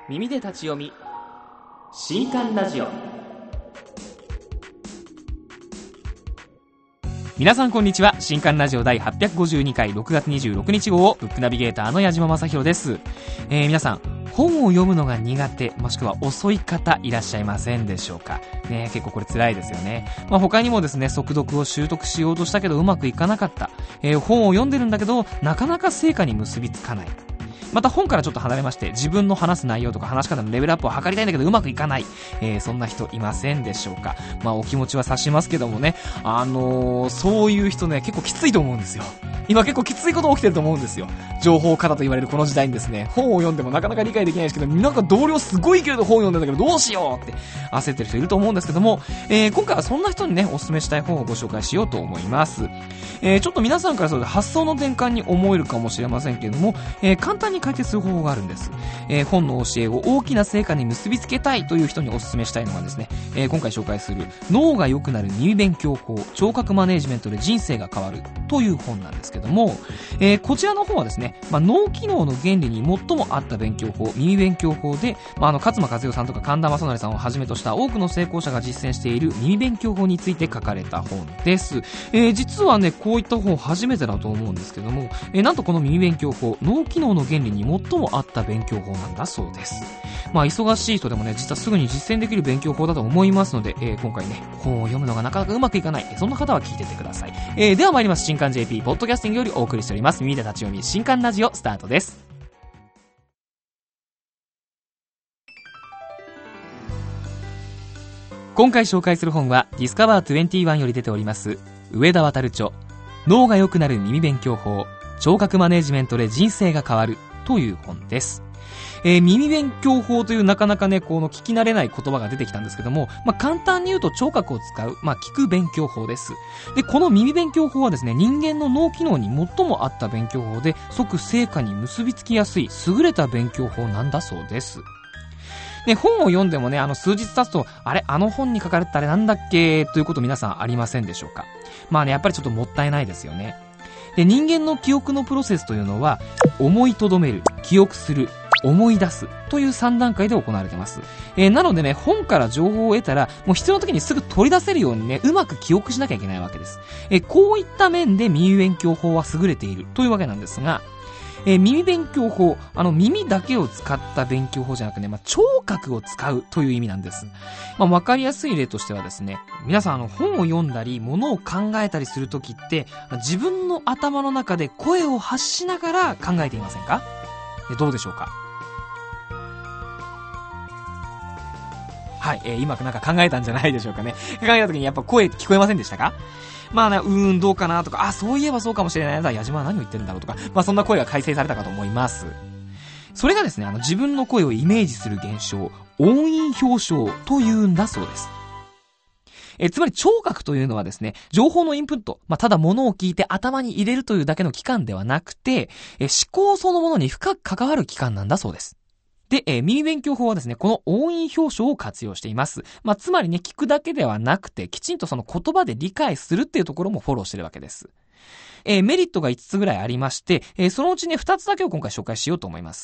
耳で立ち読み新刊ラジオ。皆さんこんにちは。新刊ラジオ第852回6月26日号をブックナビゲーターの矢島正宏です。皆さん本を読むのが苦手もしくは遅い方いらっしゃいませんでしょうかね。結構これ辛いですよね。他にもですね、速読を習得しようとしたけどうまくいかなかった、本を読んでるんだけどなかなか成果に結びつかない、また本からちょっと離れまして自分の話す内容とか話し方のレベルアップを図りたいんだけどうまくいかない、そんな人いませんでしょうか。お気持ちは察しますけどもね、そういう人ね結構きついと思うんですよ。今結構きついこと起きてると思うんですよ。情報過多と言われるこの時代にですね、本を読んでもなかなか理解できないですけど、なんか同僚すごい勢いで本を読んでんだけどどうしようって焦ってる人いると思うんですけども、今回はそんな人にねお勧めしたい本をご紹介しようと思います。ちょっと皆さんからそうで発想の転換に思えるかもしれませんけれども、簡単に解決する方法があるんです。本の教えを大きな成果に結びつけたいという人にお勧めしたいのがですね、今回紹介する脳が良くなる耳勉強法、聴覚マネージメントで人生が変わるという本なんですけども、こちらの本はですね、脳機能の原理に最も合った勉強法、耳勉強法で、勝間和代さんとか神田正則さんをはじめとした多くの成功者が実践している耳勉強法について書かれた本です。実はねこういった本初めてだと思うんですけども、なんとこの耳勉強法、脳機能の原理に最も合った勉強法なんだそうです。忙しい人でもね実はすぐに実践できる勉強法だと思いますので、今回ね本を読むのがなかなかうまくいかない、そんな方は聞いてってください。では参ります。新刊 JP ポッドキャスティングよりお送りしております耳で立ち読み新刊ラジオスタートです。今回紹介する本はディスカバー21より出ております上田渡著、脳が良くなる耳勉強法、聴覚マネージメントで人生が変わるという本です。耳勉強法というなかなかねこの聞き慣れない言葉が出てきたんですけども、簡単に言うと聴覚を使う、聞く勉強法です。でこの耳勉強法はですね、人間の脳機能に最も合った勉強法で即成果に結びつきやすい優れた勉強法なんだそうです。で本を読んでもね数日経つとあの本に書かれてたあれなんだっけということ皆さんありませんでしょうか。やっぱりちょっともったいないですよね。で人間の記憶のプロセスというのは思いとどめる、記憶する、思い出すという3段階で行われています。なのでね本から情報を得たらもう必要な時にすぐ取り出せるようにねうまく記憶しなきゃいけないわけです。こういった面で耳勉強法は優れているというわけなんですが、耳勉強法、耳だけを使った勉強法じゃなくね、聴覚を使うという意味なんです。わかりやすい例としてはですね、皆さん本を読んだり物を考えたりするときって自分の頭の中で声を発しながら考えていませんか？どうでしょうか？はい、今なんか考えたんじゃないでしょうかね。考えたときにやっぱ声聞こえませんでしたか？どうかなとか、そういえばそうかもしれないな、矢島は何を言ってるんだろうとか、そんな声が改正されたかと思います。それがですね、自分の声をイメージする現象、音韻表彰というんだそうです。つまり聴覚というのはですね、情報のインプット、ただ物を聞いて頭に入れるというだけの器官ではなくて、思考そのものに深く関わる器官なんだそうです。で、耳勉強法はですね、この音韻表彰を活用しています。つまりね、聞くだけではなくて、きちんとその言葉で理解するっていうところもフォローしてるわけです。メリットが5つぐらいありまして、そのうちね、2つだけを今回紹介しようと思います。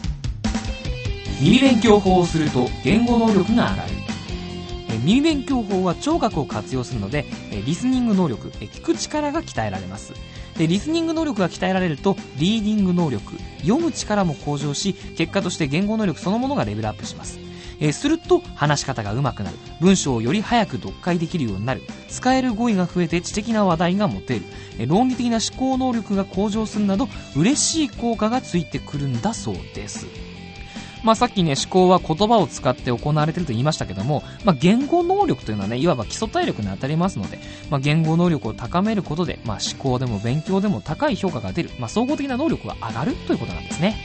耳勉強法をすると言語能力が上がる。耳勉強法は聴覚を活用するので、リスニング能力、聞く力が鍛えられます。でリスニング能力が鍛えられるとリーディング能力、読む力も向上し、結果として言語能力そのものがレベルアップします。すると話し方が上手くなる、文章をより早く読解できるようになる、使える語彙が増えて知的な話題が持てる、論理的な思考能力が向上するなど嬉しい効果がついてくるんだそうです。さっきね思考は言葉を使って行われていると言いましたけども、言語能力というのはねいわば基礎体力に当たりますので、言語能力を高めることで、思考でも勉強でも高い評価が出る、総合的な能力が上がるということなんですね。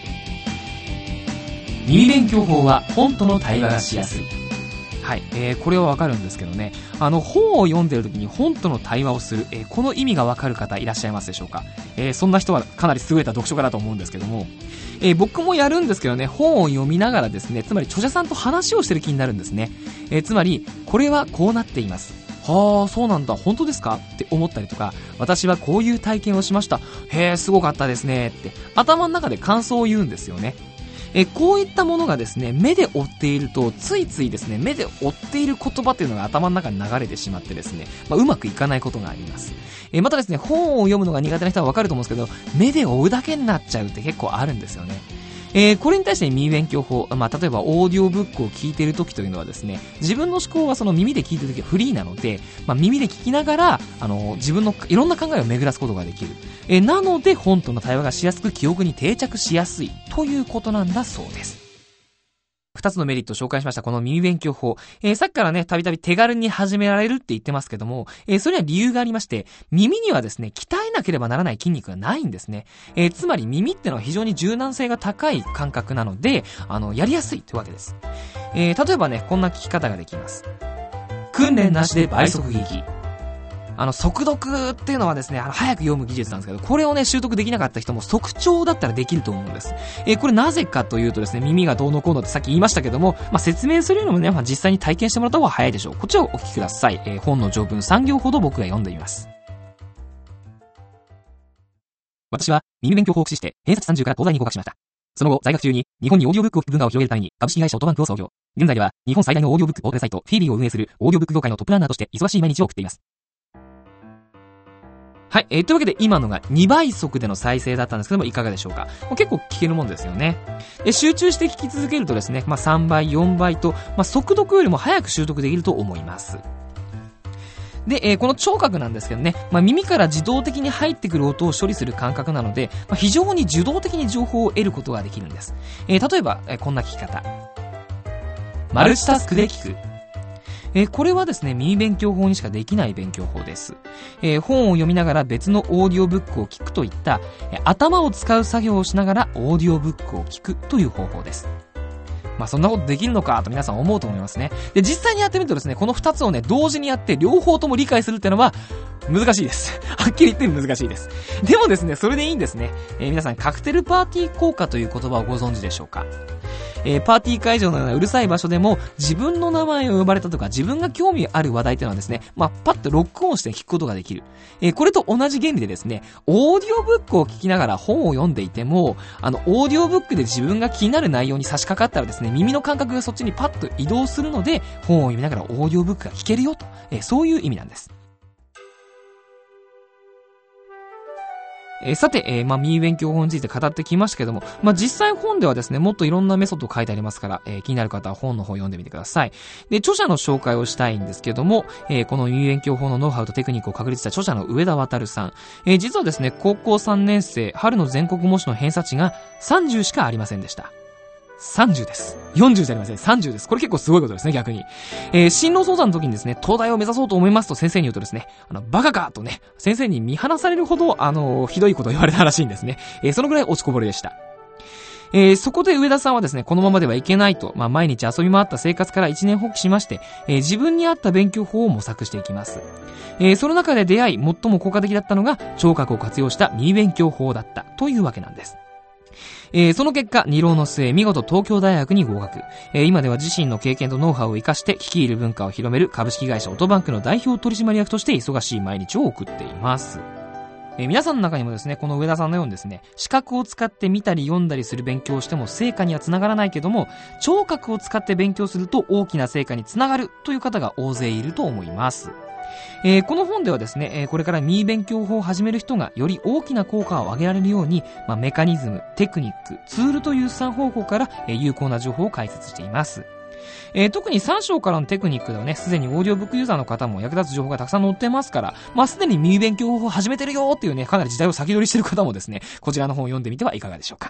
耳勉強法は本との対話がしやすい。はい、これはわかるんですけどね、本を読んでいる時に本との対話をする、この意味がわかる方いらっしゃいますでしょうか。そんな人はかなり優れた読書家だと思うんですけども、僕もやるんですけどね、本を読みながらですね、つまり著者さんと話をしてる気になるんですね。つまりこれはこうなっています、はあそうなんだ、本当ですかって思ったりとか、私はこういう体験をしました、へえすごかったですねって頭の中で感想を言うんですよね。 こういったものがですね、目で追っていると、ついついですね、目で追っている言葉っていうのが頭の中に流れてしまってですね、うまくいかないことがあります。またですね、本を読むのが苦手な人はわかると思うんですけど、目で追うだけになっちゃうって結構あるんですよね。これに対して耳勉強法、例えばオーディオブックを聞いている時というのはですね、自分の思考はその耳で聞いている時はフリーなので、耳で聞きながら、自分のいろんな考えを巡らすことができる。なので本との対話がしやすく記憶に定着しやすいということなんだそうです。2つのメリットを紹介しましたこの耳勉強法。さっきからね、たびたび手軽に始められるって言ってますけども、それは理由がありまして、耳にはですね、鍛えなければならない筋肉がないんですね。つまり耳ってのは非常に柔軟性が高い感覚なので、やりやすいというわけです。例えばね、こんな聞き方ができます。訓練なしで倍速聞き。速読っていうのはですね、早く読む技術なんですけど、これをね、習得できなかった人も速聴だったらできると思うんです。これなぜかというとですね、耳がどうのこうのってさっき言いましたけども、説明するのもね、実際に体験してもらった方が早いでしょう。こちらをお聞きください。本の序文3行ほど僕が読んでみます。私は耳勉強法を駆使して偏差値30から東大に合格しました。その後、在学中に日本にオーディオブック文化を広げるために株式会社オトバンクを創業。現在では日本最大のオーディオブックポータルサイトフィービーを運営するオーディオブック業界のトップランナーとして忙しい毎日を送っています。はい、というわけで今のが2倍速での再生だったんですけども、いかがでしょうか。結構聞けるもんですよね。集中して聞き続けるとですね、3倍、4倍と、速読よりも早く習得できると思います。で、この聴覚なんですけどね、耳から自動的に入ってくる音を処理する感覚なので、非常に受動的に情報を得ることができるんです。例えば、こんな聞き方。マルチタスクで聞く。これはですね、耳勉強法にしかできない勉強法です。本を読みながら別のオーディオブックを聞くといった、頭を使う作業をしながらオーディオブックを聞くという方法です。そんなことできるのかと皆さん思うと思いますね。で、実際にやってみるとですね、この2つをね、同時にやって両方とも理解するっていうのは難しいです。はっきり言って難しいです。でもですね、それでいいんですね。皆さん、カクテルパーティー効果という言葉をご存知でしょうか。パーティー会場のようなうるさい場所でも自分の名前を呼ばれたとか自分が興味ある話題というのはですね、パッとロックオンして聞くことができる。これと同じ原理でですね、オーディオブックを聞きながら本を読んでいても、オーディオブックで自分が気になる内容に差し掛かったらですね、耳の感覚がそっちにパッと移動するので、本を読みながらオーディオブックが聞けるよと、そういう意味なんです。さて、耳勉強法について語ってきましたけども、実際本ではですね、もっといろんなメソッド書いてありますから、気になる方は本の方読んでみてください。で、著者の紹介をしたいんですけども、この耳勉強法のノウハウとテクニックを確立した著者の上田渉さん。実はですね、高校3年生、春の全国模試の偏差値が30しかありませんでした。30です。40じゃありません。30です。これ結構すごいことですね、逆に。進路相談の時にですね、東大を目指そうと思いますと先生に言うとですね、バカかとね、先生に見放されるほど、ひどいことを言われたらしいんですね。そのぐらい落ちこぼれでした。そこで上田さんはですね、このままではいけないと、毎日遊び回った生活から一年放棄しまして、自分に合った勉強法を模索していきます。その中で出会い、最も効果的だったのが、聴覚を活用した耳勉強法だったというわけなんです。その結果、二浪の末、見事東京大学に合格。今では自身の経験とノウハウを生かして、率いる文化を広める株式会社オトバンクの代表取締役として忙しい毎日を送っています。皆さんの中にもですね、この上田さんのようにですね、視覚を使って見たり読んだりする勉強をしても成果にはつながらないけども、聴覚を使って勉強すると大きな成果につながるという方が大勢いると思います。この本ではですね、これから耳勉強法を始める人がより大きな効果を上げられるように、メカニズム、テクニック、ツールという3方向から、有効な情報を解説しています。特に3章からのテクニックではね、すでにオーディオブックユーザーの方も役立つ情報がたくさん載ってますから、すでに耳勉強法を始めてるよっていうね、かなり時代を先取りしてる方もですね、こちらの本を読んでみてはいかがでしょうか。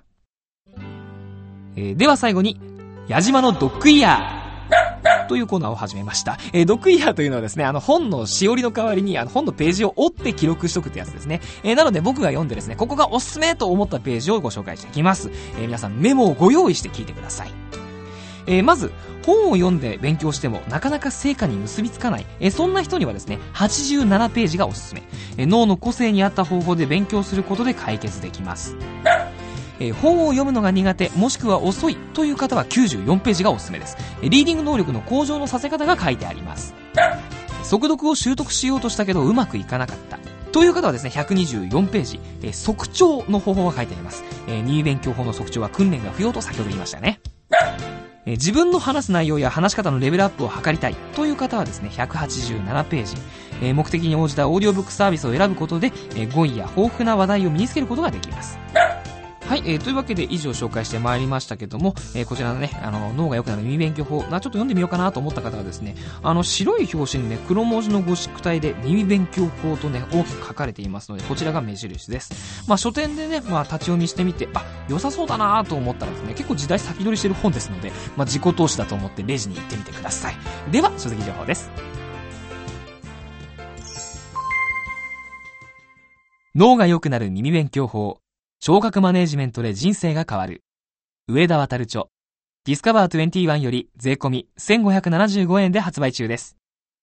では最後に、矢島のドッグイヤーというコーナーを始めました。ドッグイヤーというのはですね、本のしおりの代わりに、本のページを折って記録しとくってやつですね。なので僕が読んでですね、ここがおすすめと思ったページをご紹介していきます。皆さんメモをご用意して聞いてください。まず、本を読んで勉強してもなかなか成果に結びつかない。そんな人にはですね、87ページがおすすめ。脳の個性に合った方法で勉強することで解決できます。本を読むのが苦手もしくは遅いという方は94ページがおすすめです。リーディング能力の向上のさせ方が書いてあります。速読を習得しようとしたけどうまくいかなかったという方はですね、124ページ、速聴の方法が書いてあります。耳勉強法の速聴は訓練が不要と先ほど言いましたね。自分の話す内容や話し方のレベルアップを図りたいという方はですね、187ページ、目的に応じたオーディオブックサービスを選ぶことで、語彙や豊富な話題を身につけることができます。はい、というわけで以上紹介してまいりましたけども、こちらのね、脳が良くなる耳勉強法、ちょっと読んでみようかなと思った方はですね、白い表紙にね、黒文字のゴシック体で耳勉強法とね、大きく書かれていますので、こちらが目印です。書店でね、立ち読みしてみて、良さそうだなと思ったらですね、結構時代先取りしてる本ですので、自己投資だと思ってレジに行ってみてください。では、書籍情報です。脳が良くなる耳勉強法。聴覚マネージメントで人生が変わる。上田渡著。ディスカバー21より税込み1575円で発売中です。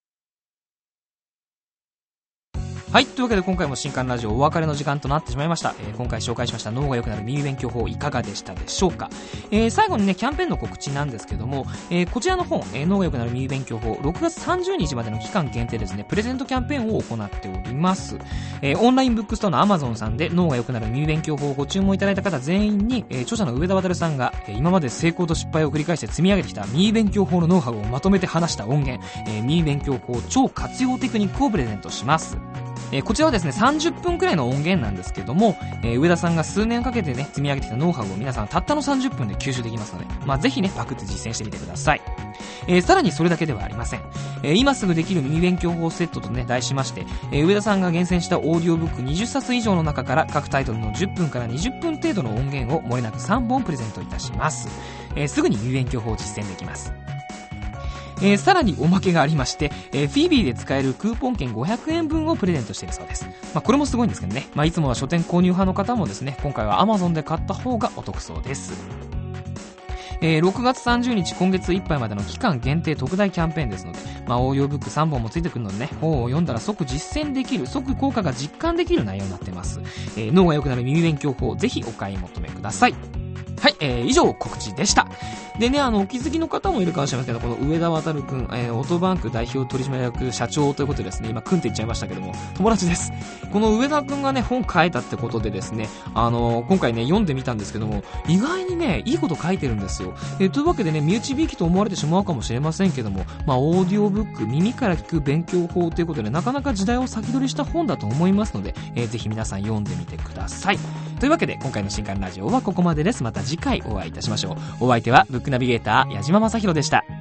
はい、というわけで今回も新刊ラジオお別れの時間となってしまいました。今回紹介しました脳が良くなる耳勉強法いかがでしたでしょうか。最後にね、キャンペーンの告知なんですけども、こちらの本、脳が良くなる耳勉強法、6月30日までの期間限定ですね、プレゼントキャンペーンを行っております。オンラインブックストアの Amazon さんで脳が良くなる耳勉強法をご注文いただいた方全員に、著者の上田渡さんが、今まで成功と失敗を繰り返して積み上げてきた耳勉強法のノウハウをまとめて話した音源、耳勉強法超活用テクニックをプレゼントします。こちらはですね、30分くらいの音源なんですけども、上田さんが数年かけてね、積み上げてきたノウハウを皆さんたったの30分で吸収できますので、ぜひね、パクって実践してみてください。さらにそれだけではありません。今すぐできる耳勉強法セットとね、題しまして、上田さんが厳選したオーディオブック20冊以上の中から各タイトルの10分から20分程度の音源を漏れなく3本プレゼントいたします。すぐに耳勉強法を実践できます。さらにおまけがありまして、フィービーで使えるクーポン券500円分をプレゼントしているそうです。これもすごいんですけどね。いつもは書店購入派の方もですね、今回は Amazon で買った方がお得そうです。6月30日今月いっぱいまでの期間限定特大キャンペーンですので、オーディオブック3本もついてくるのでね、本を読んだら即実践できる、即効果が実感できる内容になっています。脳が良くなる耳勉強法、ぜひお買い求めください。はい、以上告知でした。でね、お気づきの方もいるかもしれませんけど、この上田渡くん、オートバンク代表取締役社長ということでですね、今、くんって言っちゃいましたけども、友達です。この上田くんがね、本書いたってことでですね、今回ね、読んでみたんですけども、意外にね、いいこと書いてるんですよ。というわけでね、身内びいきと思われてしまうかもしれませんけども、オーディオブック、耳から聞く勉強法ということで、なかなか時代を先取りした本だと思いますので、ぜひ皆さん読んでみてください。というわけで、今回の新刊ラジオはここまでです。また次回お会いいたしましょう。お相手は、ブックナビゲーター、矢島正宏でした。